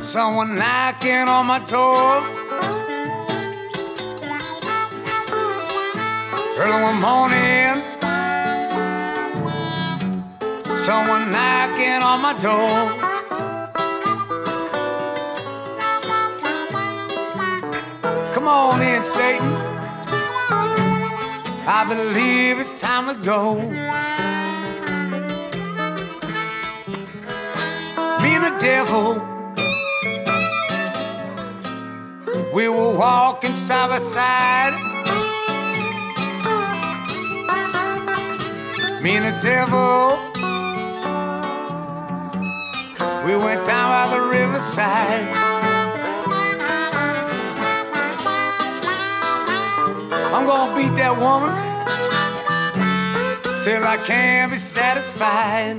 Someone knocking on my door. Early one morning, someone knocking on my door. Come on in, Satan. I believe it's time to go. Me and the devil, we were walking side by side. Me and the devil, we went down by the riverside. I'm gonna beat that woman till I can't be satisfied.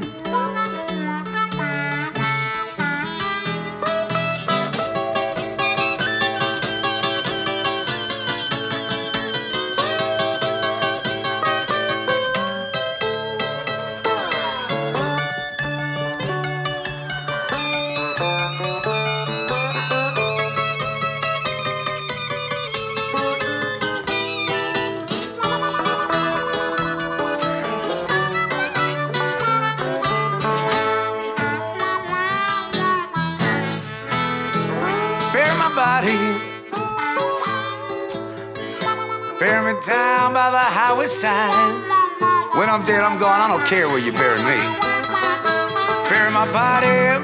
Bury me down by the highway side. When I'm dead, I'm gone. I don't care where you bury me. Bury my body.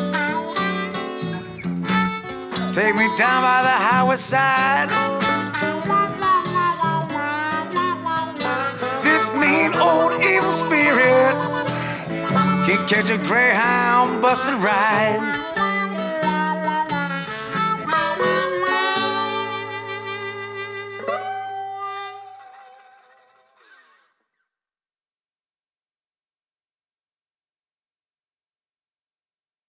Take me down by the highway side. This mean old evil spirit can catch a Greyhound busted ride.